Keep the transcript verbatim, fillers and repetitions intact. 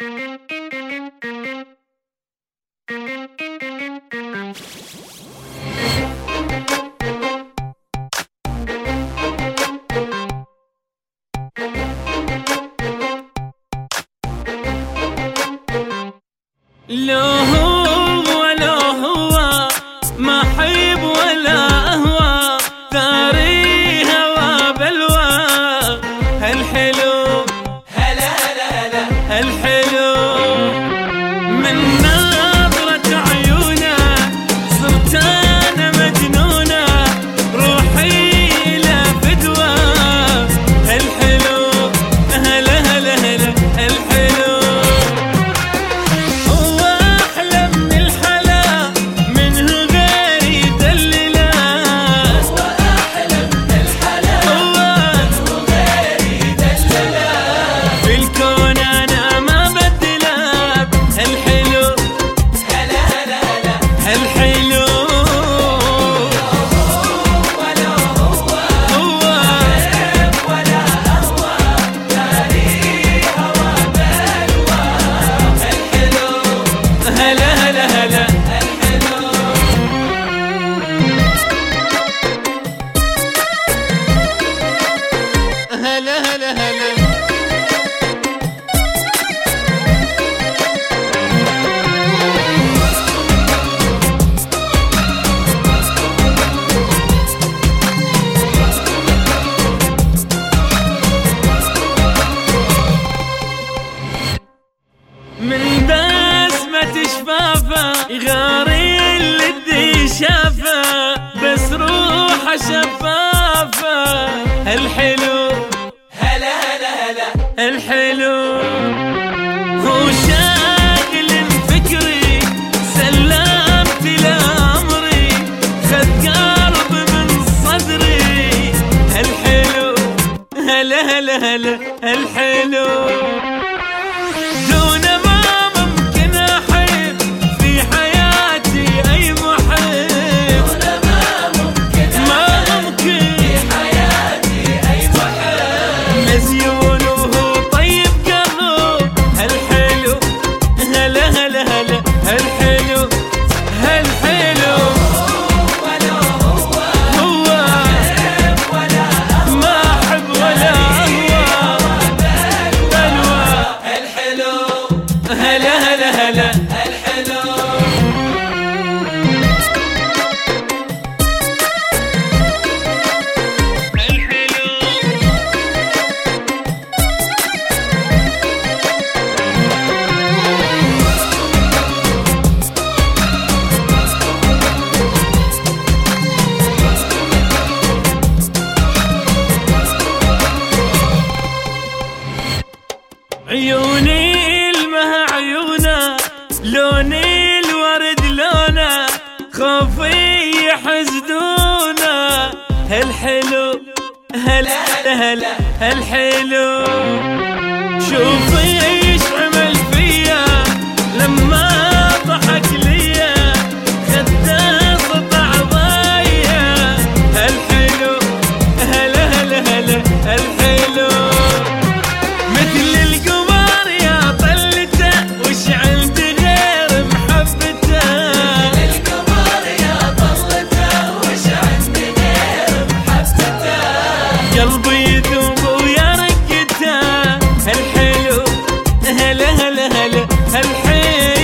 لو هو لو هو ما حيب ولا أهوى، ثاري هوى بلوى هالحلو، هلا هلا هلا هالحلو من نظرة عيونه صرت أنا مجنونة، روحي إلى فدوى هالحلو، هلا هلا هلا هالحلو. هلا هلا هلا من بسمة شفافه يغاري اللي شافه، بس روحه شفافه هالحلو، هلا هلا هلا الحلو هو شاغل فكري، سلمت لأمري خذ قلب من صدري الحلو، هلا هلا هلا الحلو. دون ما ممكن أحب في حياتي أي محب، دون ما ممكن ما ممكن في حياتي أي محب، مزيون وهو طيب قلب هالحلو، هلا هلا هلا هالحلو، هالحلو ولا هو هو حب ولا ما أحب ولا أهوى بلوى الحلو، هلا هلا هلا الحلو. عيوني المها عيونه، لوني الورد لونه، خوفي يحسدونه هالحلو، هلا هلا هالحلو. شوفي ايش عمل فيا لما ضحك ليا، خده سطع ضيا هالحلو، هلا هلا هلا هالحلو. مثل القمر يا طلته وش عندي غير محبته، القمر يا طلته وش عندي غير محبته، قلبي يذوب ويا رقته هالحلو، هلا هلا هلا هالحلو.